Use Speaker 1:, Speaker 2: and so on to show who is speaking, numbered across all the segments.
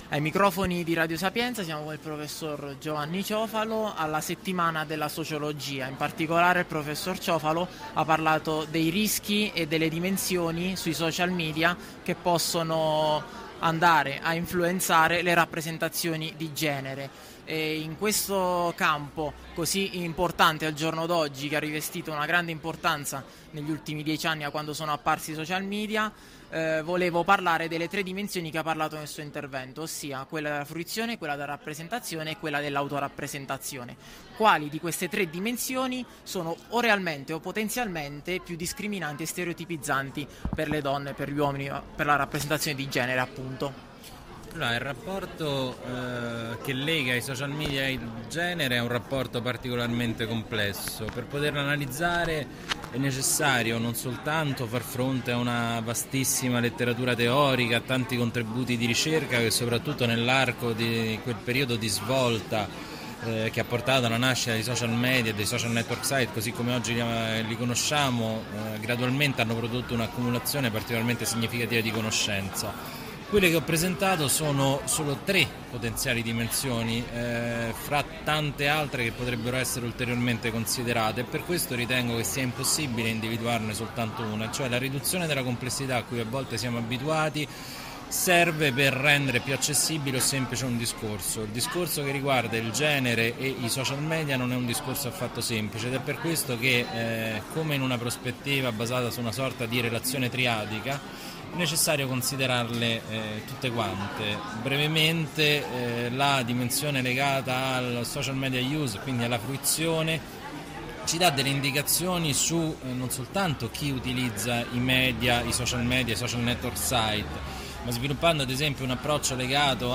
Speaker 1: Ai microfoni di Radio Sapienza siamo con il professor Giovanni Ciofalo alla settimana della sociologia. In particolare il professor Ciofalo ha parlato dei rischi e delle dimensioni sui social media che possono andare a influenzare le rappresentazioni di genere. E in questo campo così importante al giorno d'oggi, che ha rivestito una grande importanza negli ultimi 10 anni a quando sono apparsi i social media, volevo parlare delle 3 dimensioni che ha parlato nel suo intervento, ossia quella della fruizione, quella della rappresentazione e quella dell'autorappresentazione. Quali di queste 3 dimensioni sono o realmente o potenzialmente più discriminanti e stereotipizzanti per le donne, per gli uomini, per la rappresentazione di genere, appunto?
Speaker 2: Allora, il rapporto che lega i social media e il genere è un rapporto particolarmente complesso. Per poterlo analizzare è necessario non soltanto far fronte a una vastissima letteratura teorica, a tanti contributi di ricerca che soprattutto nell'arco di quel periodo di svolta che ha portato alla nascita dei social media e dei social network site, così come oggi li conosciamo, gradualmente hanno prodotto un'accumulazione particolarmente significativa di conoscenza. Quelle che ho presentato sono solo 3 potenziali dimensioni, fra tante altre che potrebbero essere ulteriormente considerate, e per questo ritengo che sia impossibile individuarne soltanto una, cioè la riduzione della complessità a cui a volte siamo abituati serve per rendere più accessibile o semplice un discorso. Il discorso che riguarda il genere e i social media non è un discorso affatto semplice, ed è per questo che, come in una prospettiva basata su una sorta di relazione triadica, è necessario considerarle tutte quante. Brevemente, la dimensione legata al social media use, quindi alla fruizione, ci dà delle indicazioni su non soltanto chi utilizza i media, i social network site, ma sviluppando ad esempio un approccio legato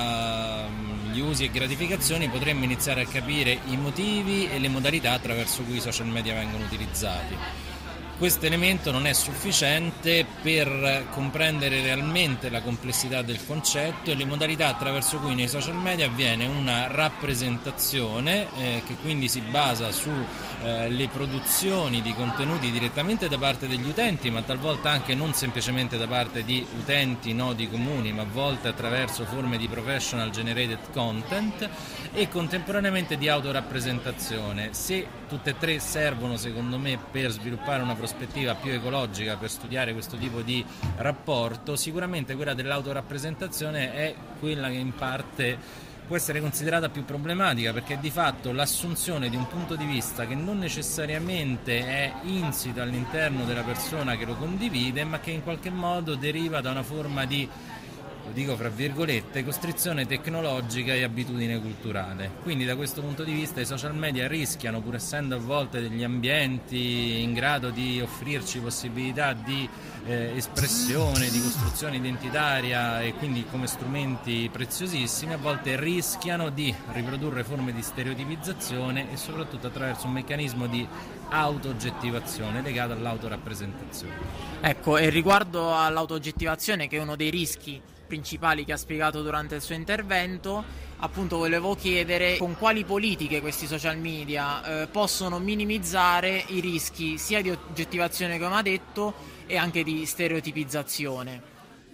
Speaker 2: agli usi e gratificazioni potremmo iniziare a capire i motivi e le modalità attraverso cui i social media vengono utilizzati. Questo elemento non è sufficiente per comprendere realmente la complessità del concetto e le modalità attraverso cui nei social media avviene una rappresentazione che quindi si basa sulle produzioni di contenuti direttamente da parte degli utenti, ma talvolta anche non semplicemente da parte di utenti noti comuni, ma a volte attraverso forme di professional generated content, e contemporaneamente di autorappresentazione. Se tutte e 3 servono, secondo me, per sviluppare una prospettiva più ecologica, per studiare questo tipo di rapporto, sicuramente quella dell'autorappresentazione è quella che in parte può essere considerata più problematica, perché è di fatto l'assunzione di un punto di vista che non necessariamente è insito all'interno della persona che lo condivide, ma che in qualche modo deriva da una forma di, lo dico fra virgolette, costrizione tecnologica e abitudine culturale. Quindi da questo punto di vista i social media rischiano, pur essendo a volte degli ambienti in grado di offrirci possibilità di espressione, di costruzione identitaria, e quindi come strumenti preziosissimi, a volte rischiano di riprodurre forme di stereotipizzazione e soprattutto attraverso un meccanismo di auto-oggettivazione legato all'autorappresentazione.
Speaker 1: Ecco, e riguardo all'autooggettivazione, che è uno dei rischi principali che ha spiegato durante il suo intervento, appunto volevo chiedere con quali politiche questi social media possono minimizzare i rischi sia di oggettivazione, come ha detto, e anche di stereotipizzazione.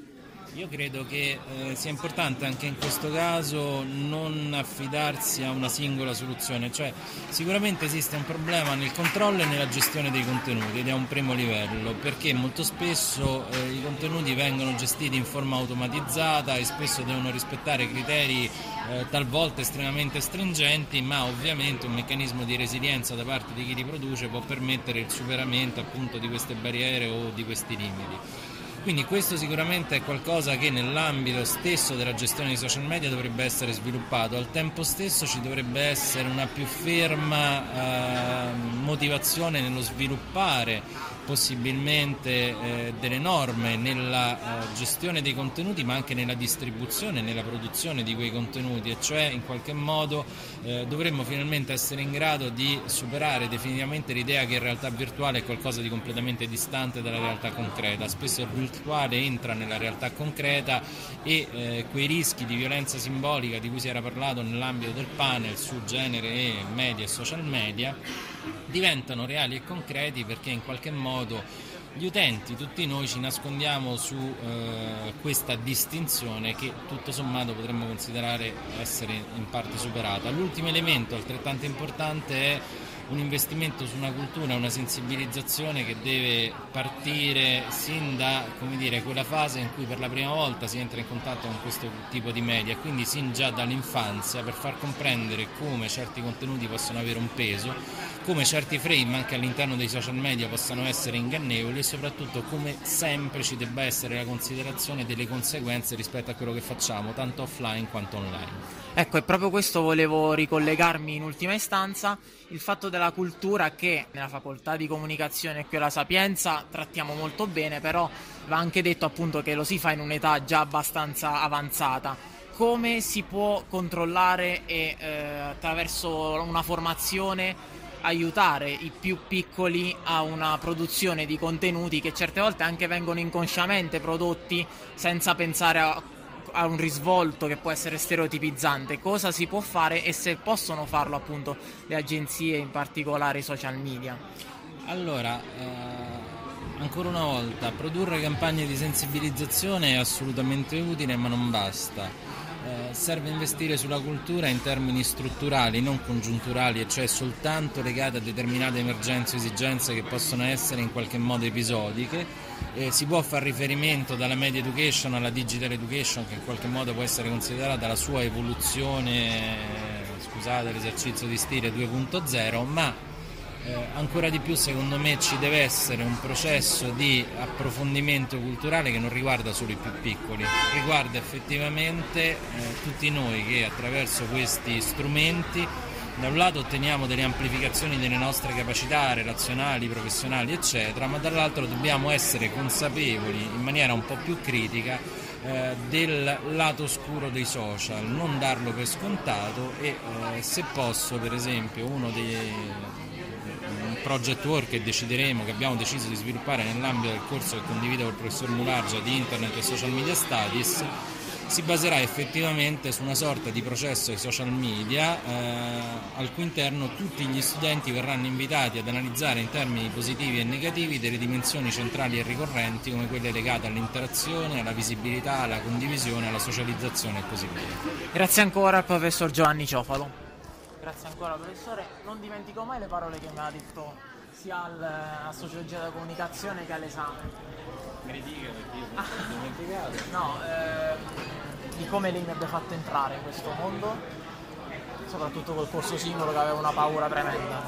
Speaker 2: Io credo che sia importante anche in questo caso non affidarsi a una singola soluzione, cioè sicuramente esiste un problema nel controllo e nella gestione dei contenuti, ed è un primo livello, perché molto spesso i contenuti vengono gestiti in forma automatizzata e spesso devono rispettare criteri talvolta estremamente stringenti, ma ovviamente un meccanismo di resilienza da parte di chi li produce può permettere il superamento appunto di queste barriere o di questi limiti. Quindi questo sicuramente è qualcosa che nell'ambito stesso della gestione dei social media dovrebbe essere sviluppato. Al tempo stesso ci dovrebbe essere una più ferma motivazione nello sviluppare possibilmente delle norme nella gestione dei contenuti, ma anche nella distribuzione, nella produzione di quei contenuti, e cioè in qualche modo dovremmo finalmente essere in grado di superare definitivamente l'idea che in realtà virtuale è qualcosa di completamente distante dalla realtà concreta. Spesso il virtuale entra nella realtà concreta e quei rischi di violenza simbolica di cui si era parlato nell'ambito del panel su genere e media e social media diventano reali e concreti, perché in qualche modo gli utenti, tutti noi ci nascondiamo su questa distinzione che tutto sommato potremmo considerare essere in parte superata. L'ultimo elemento altrettanto importante è un investimento su una cultura, una sensibilizzazione che deve partire sin da, come dire, quella fase in cui per la prima volta si entra in contatto con questo tipo di media, quindi sin già dall'infanzia, per far comprendere come certi contenuti possono avere un peso, come certi frame anche all'interno dei social media possano essere ingannevoli e soprattutto come sempre ci debba essere la considerazione delle conseguenze rispetto a quello che facciamo, tanto offline quanto online.
Speaker 1: Ecco, e proprio questo volevo ricollegarmi in ultima istanza, il fatto della cultura che nella facoltà di comunicazione qui alla Sapienza trattiamo molto bene, però va anche detto appunto che lo si fa in un'età già abbastanza avanzata. Come si può controllare e attraverso una formazione aiutare i più piccoli a una produzione di contenuti che certe volte anche vengono inconsciamente prodotti senza pensare a un risvolto che può essere stereotipizzante? Cosa si può fare e se possono farlo appunto le agenzie, in particolare i social media?
Speaker 2: Allora, ancora una volta, produrre campagne di sensibilizzazione è assolutamente utile, ma non basta. Serve investire sulla cultura in termini strutturali, non congiunturali, e cioè soltanto legate a determinate emergenze o esigenze che possono essere in qualche modo episodiche. Si può fare riferimento dalla media education alla digital education, che in qualche modo può essere considerata la sua evoluzione, scusate l'esercizio di stile 2.0, ma ancora di più secondo me ci deve essere un processo di approfondimento culturale che non riguarda solo i più piccoli, riguarda effettivamente tutti noi che attraverso questi strumenti da un lato otteniamo delle amplificazioni delle nostre capacità relazionali, professionali eccetera, ma dall'altro dobbiamo essere consapevoli in maniera un po' più critica del lato oscuro dei social, non darlo per scontato e se posso, per esempio, uno dei project work che decideremo, che abbiamo deciso di sviluppare nell'ambito del corso che condivido col professor Mulargia di Internet e Social Media Studies, si baserà effettivamente su una sorta di processo di social media al cui interno tutti gli studenti verranno invitati ad analizzare in termini positivi e negativi delle dimensioni centrali e ricorrenti come quelle legate all'interazione, alla visibilità, alla condivisione, alla socializzazione e così via.
Speaker 1: Grazie ancora al professor Giovanni Ciofalo. Grazie ancora professore, non dimentico mai le parole che mi ha detto sia alla sociologia della comunicazione che all'esame.
Speaker 2: Mi ridica perché io ho dimenticato.
Speaker 1: No, di come lei mi abbia fatto entrare in questo mondo, soprattutto col corso singolo che aveva una paura tremenda.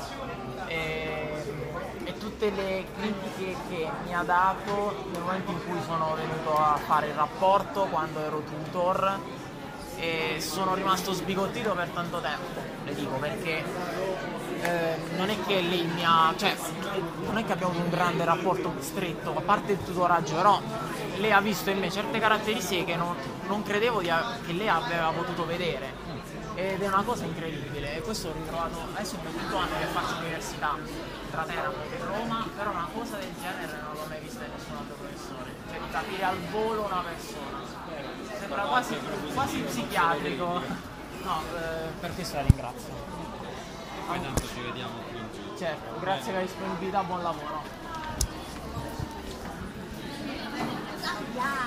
Speaker 1: E tutte le critiche che mi ha dato nel momento in cui sono venuto a fare il rapporto quando ero tutor, e sono rimasto sbigottito per tanto tempo, le dico, perché non è che lei mi ha, cioè non è che abbiamo avuto un grande rapporto stretto, a parte il tutoraggio, però lei ha visto in me certe caratteristiche che non credevo che lei aveva potuto vedere, ed è una cosa incredibile, e questo l'ho ritrovato adesso per 8 anni che faccio università tra Teramo e Roma, però una cosa del genere non l'ho mai vista in nessun altro professore, cioè di capire al volo una persona. Sembra quasi psichiatrico. No, per questo la ringrazio.
Speaker 2: Poi tanto ci vediamo qui in giro.
Speaker 1: Certo, grazie per la disponibilità, buon lavoro.